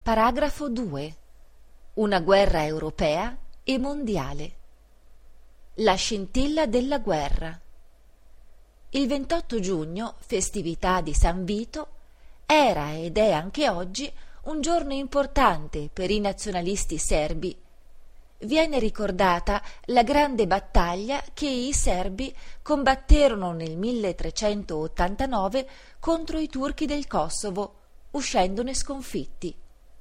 Paragrafo 2. Una guerra europea e mondiale. La scintilla della guerra. Il 28 giugno, festività di San Vito, era ed è anche oggi un giorno importante per i nazionalisti serbi. Viene ricordata la grande battaglia che i serbi combatterono nel 1389 contro i turchi del Kosovo, uscendone sconfitti.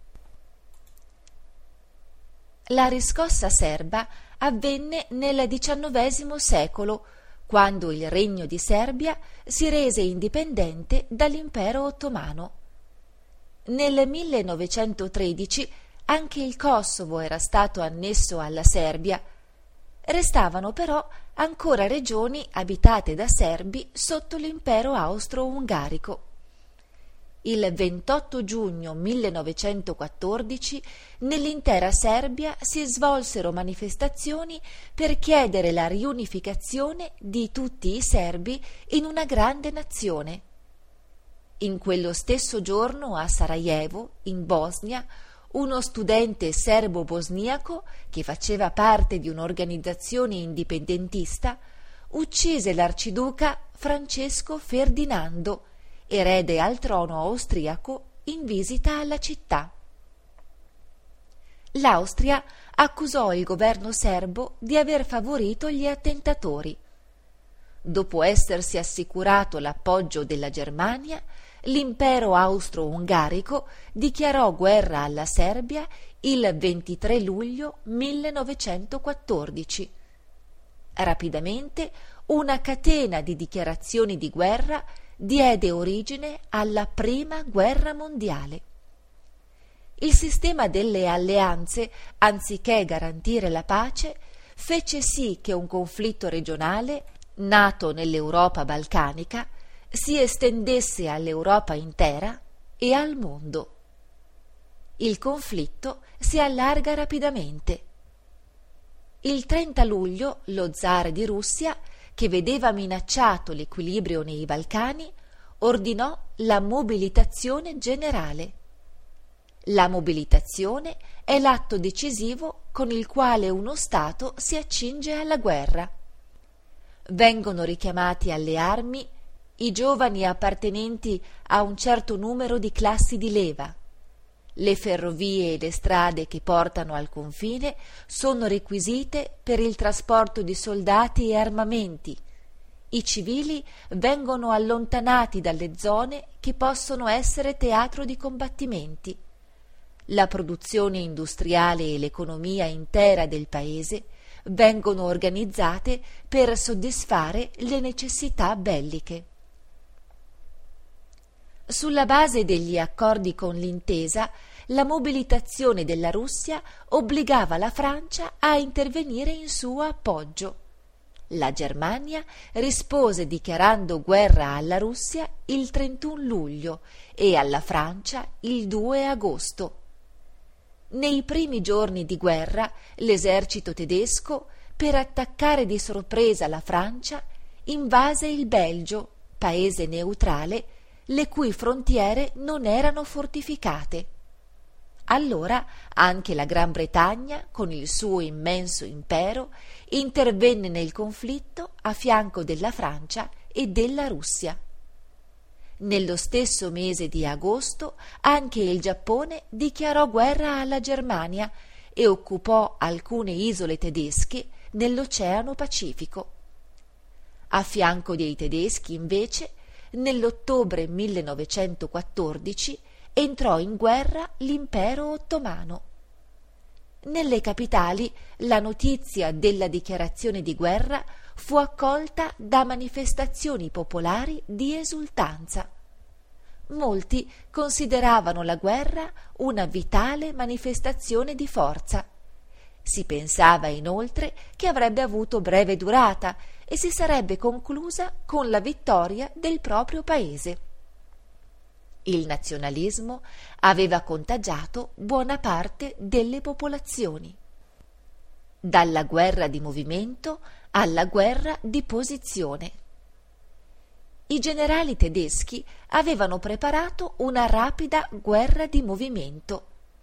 La riscossa serba avvenne nel XIX secolo, quando il Regno di Serbia si rese indipendente dall'Impero Ottomano. Nel 1913 anche il Kosovo era stato annesso alla Serbia. Restavano però ancora regioni abitate da serbi sotto l'Impero Austro-Ungarico. Il 28 giugno 1914 nell'intera Serbia si svolsero manifestazioni per chiedere la riunificazione di tutti i serbi in una grande nazione. In quello stesso giorno a Sarajevo, in Bosnia, uno studente serbo-bosniaco che faceva parte di un'organizzazione indipendentista uccise l'arciduca Francesco Ferdinando, erede al trono austriaco, in visita alla città. L'Austria accusò il governo serbo di aver favorito gli attentatori. Dopo essersi assicurato l'appoggio della Germania, l'Impero Austro-Ungarico dichiarò guerra alla Serbia il 23 luglio 1914. Rapidamente una catena di dichiarazioni di guerra diede origine alla Prima Guerra Mondiale. Il sistema delle alleanze, anziché garantire la pace, fece sì che un conflitto regionale, nato nell'Europa balcanica, si estendesse all'Europa intera e al mondo. Il conflitto si allarga rapidamente. Il 30 luglio lo zar di Russia, che vedeva minacciato l'equilibrio nei Balcani, ordinò la mobilitazione generale. La mobilitazione è l'atto decisivo con il quale uno Stato si accinge alla guerra. Vengono richiamati alle armi i giovani appartenenti a un certo numero di classi di leva. Le ferrovie e le strade che portano al confine sono requisite per il trasporto di soldati e armamenti. I civili vengono allontanati dalle zone che possono essere teatro di combattimenti. La produzione industriale e l'economia intera del paese vengono organizzate per soddisfare le necessità belliche. Sulla base degli accordi con l'intesa, la mobilitazione della Russia obbligava la Francia a intervenire in suo appoggio. La Germania rispose dichiarando guerra alla Russia il 31 luglio e alla Francia il 2 agosto. Nei primi giorni di guerra, l'esercito tedesco, per attaccare di sorpresa la Francia, invase il Belgio, paese neutrale, le cui frontiere non erano fortificate. Allora anche la Gran Bretagna, con il suo immenso impero, intervenne nel conflitto a fianco della Francia e della Russia. Nello stesso mese di agosto anche il Giappone dichiarò guerra alla Germania e occupò alcune isole tedesche nell'Oceano Pacifico. A fianco dei tedeschi, invece, nell'ottobre 1914 entrò in guerra l'Impero Ottomano. Nelle capitali la notizia della dichiarazione di guerra fu accolta da manifestazioni popolari di esultanza. Molti consideravano la guerra una vitale manifestazione di forza. Si pensava inoltre che avrebbe avuto breve durata e si sarebbe conclusa con la vittoria del proprio paese. Il nazionalismo aveva contagiato buona parte delle popolazioni. Dalla guerra di movimento alla guerra di posizione. I generali tedeschi avevano preparato una rapida guerra di movimento.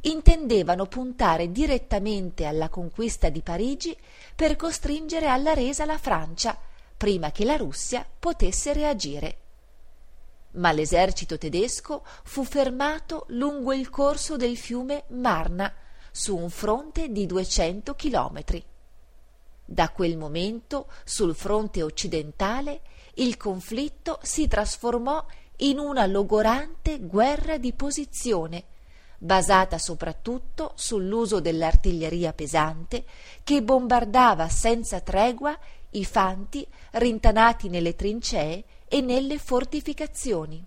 intendevano puntare direttamente alla conquista di Parigi per costringere alla resa la Francia, prima che la Russia potesse reagire. Ma l'esercito tedesco fu fermato lungo il corso del fiume Marna, su un fronte di 200 chilometri. Da quel momento, sul fronte occidentale, il conflitto si trasformò in una logorante guerra di posizione, basata soprattutto sull'uso dell'artiglieria pesante che bombardava senza tregua i fanti rintanati nelle trincee e nelle fortificazioni.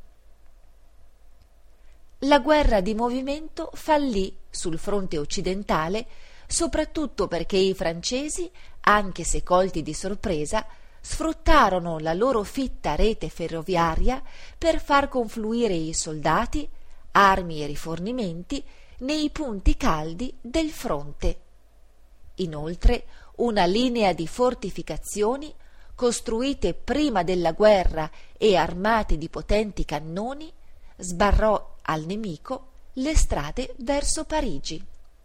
La guerra di movimento fallì sul fronte occidentale soprattutto perché i francesi, anche se colti di sorpresa, sfruttarono la loro fitta rete ferroviaria per far confluire i soldati, armi e rifornimenti nei punti caldi del fronte. Inoltre, una linea di fortificazioni, costruite prima della guerra e armate di potenti cannoni, sbarrò al nemico le strade verso Parigi.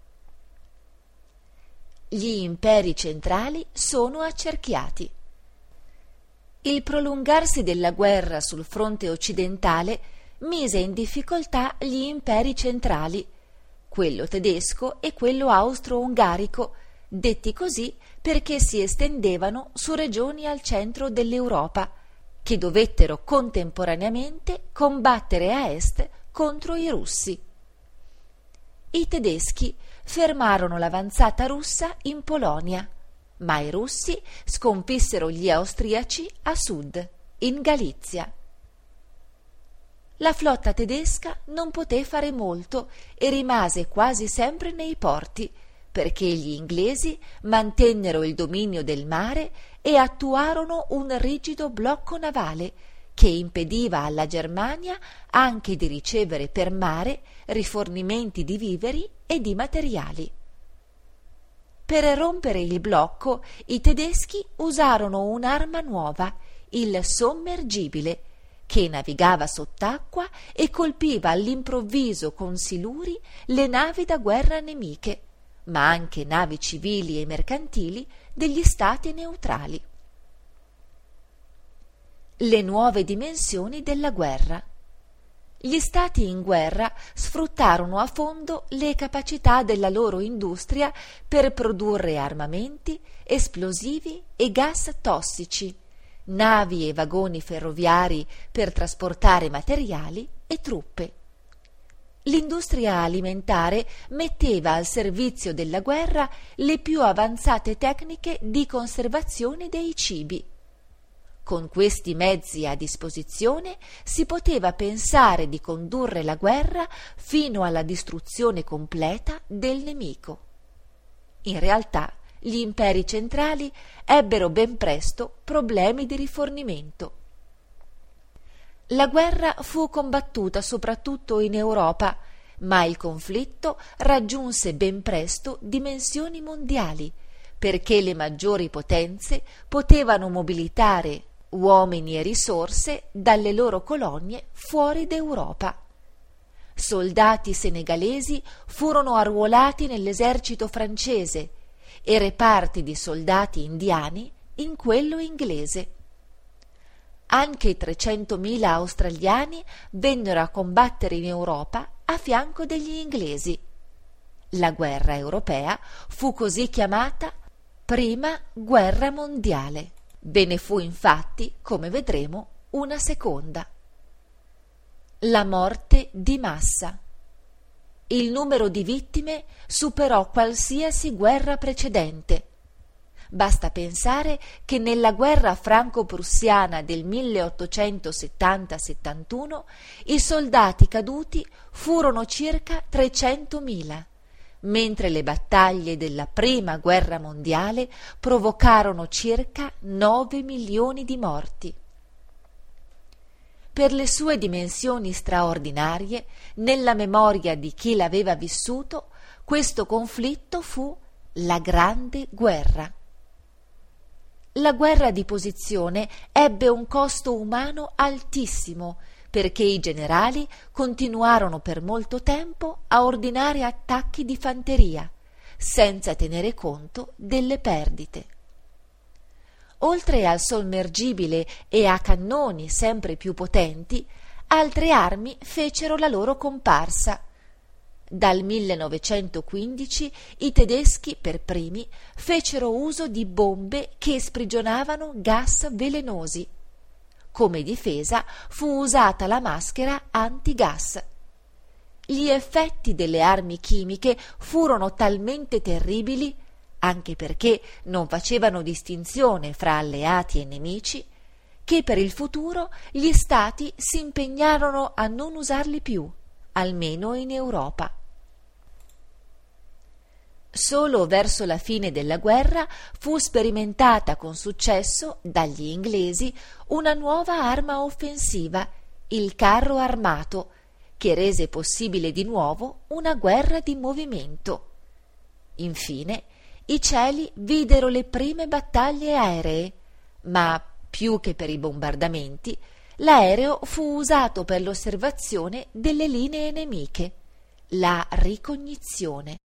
Gli imperi centrali sono accerchiati. Il prolungarsi della guerra sul fronte occidentale mise in difficoltà gli imperi centrali, quello tedesco e quello austro-ungarico, detti così perché si estendevano su regioni al centro dell'Europa, che dovettero contemporaneamente combattere a est contro i russi. I tedeschi fermarono l'avanzata russa in Polonia, ma i russi sconfissero gli austriaci a sud, in Galizia. La flotta tedesca non poté fare molto e rimase quasi sempre nei porti, perché gli inglesi mantennero il dominio del mare e attuarono un rigido blocco navale che impediva alla Germania anche di ricevere per mare rifornimenti di viveri e di materiali. Per rompere il blocco, i tedeschi usarono un'arma nuova, il sommergibile, che navigava sott'acqua e colpiva all'improvviso con siluri le navi da guerra nemiche, ma anche navi civili e mercantili degli stati neutrali. Le nuove dimensioni della guerra. Gli stati in guerra sfruttarono a fondo le capacità della loro industria per produrre armamenti, esplosivi e gas tossici, navi e vagoni ferroviari per trasportare materiali e truppe. L'industria alimentare metteva al servizio della guerra le più avanzate tecniche di conservazione dei cibi. Con questi mezzi a disposizione si poteva pensare di condurre la guerra fino alla distruzione completa del nemico. In realtà, gli imperi centrali ebbero ben presto problemi di rifornimento. La guerra fu combattuta soprattutto in Europa, ma il conflitto raggiunse ben presto dimensioni mondiali, perché le maggiori potenze potevano mobilitare uomini e risorse dalle loro colonie fuori d'Europa. Soldati senegalesi furono arruolati nell'esercito francese e reparti di soldati indiani in quello inglese. Anche 300.000 australiani vennero a combattere in Europa a fianco degli inglesi. La guerra europea fu così chiamata Prima Guerra Mondiale. Ve ne fu infatti, come vedremo, una seconda. La morte di massa. Il numero di vittime superò qualsiasi guerra precedente. Basta pensare che nella guerra franco-prussiana del 1870-71 i soldati caduti furono circa 300.000, mentre le battaglie della Prima Guerra Mondiale provocarono circa 9 milioni di morti. Per le sue dimensioni straordinarie, nella memoria di chi l'aveva vissuto, questo conflitto fu la Grande Guerra. La guerra di posizione ebbe un costo umano altissimo, perché i generali continuarono per molto tempo a ordinare attacchi di fanteria, senza tenere conto delle perdite. Oltre al sommergibile e a cannoni sempre più potenti, altre armi fecero la loro comparsa. Dal 1915 i tedeschi per primi fecero uso di bombe che sprigionavano gas velenosi. Come difesa fu usata la maschera antigas. Gli effetti delle armi chimiche furono talmente terribili, anche perché non facevano distinzione fra alleati e nemici, che per il futuro gli stati si impegnarono a non usarli più, almeno in Europa. Solo verso la fine della guerra fu sperimentata con successo dagli inglesi una nuova arma offensiva, il carro armato, che rese possibile di nuovo una guerra di movimento. Infine, i cieli videro le prime battaglie aeree, ma più che per i bombardamenti, l'aereo fu usato per l'osservazione delle linee nemiche, la ricognizione.